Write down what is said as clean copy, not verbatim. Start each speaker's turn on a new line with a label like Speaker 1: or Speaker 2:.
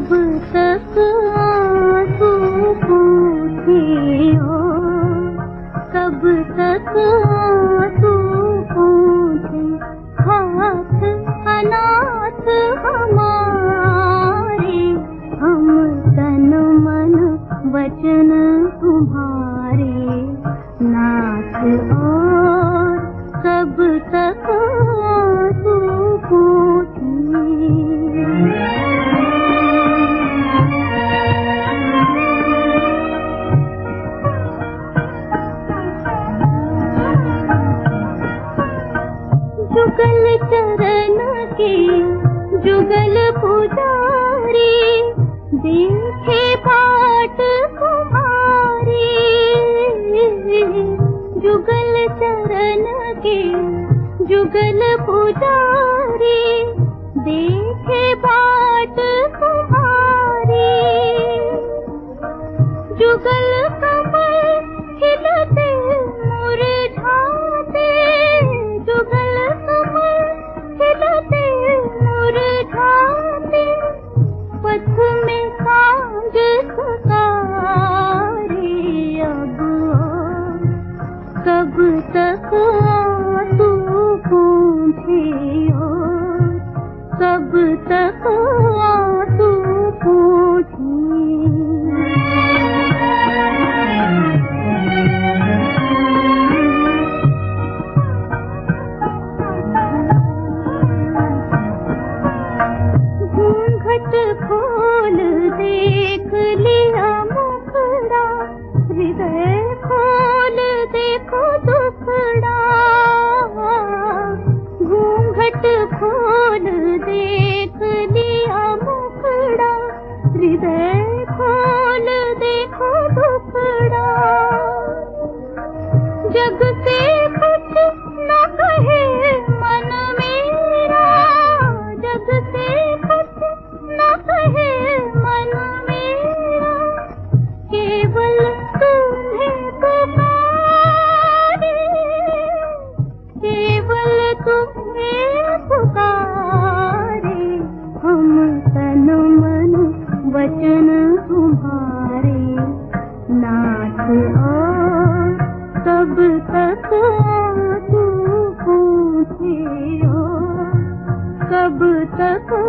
Speaker 1: कब तक आंसू पूछे हो, कब तक आंसू पूछे, हाथ अनाथ हमारे, हम तन मन वचन तुम्हारे नाथ, और कब तक आंसू पूछे। जुगल चरण के जुगल पुजारी, देखे बाट कुमारी, जुगल चरण के जुगल पुजारी, देखे बाट कुमारी, जुगल कमल खिलते मुरझाते, जुगल कमल खिलते मुरझाते, पथ में सांझ सकारे, अब कब तक आंसू पूछे हो, कब तक आंसू पूछे। घूंघट खोल देख लिया मुखड़ा, हृदय खोल देखो दुखड़ा, घूंघट खोल देख लिया मुखड़ा, हृदय खोल देखो दुखड़ा, जग से कुछ न कहे मन मेरा, जग से कुछ न कहे मन मेरा, केवल तुम्हें पुकारे, केवल तुम्हें पुकारे, हम तन मन वचन तुम्हारे नाथ, और कब तक आंसू पूछे हो, कब तक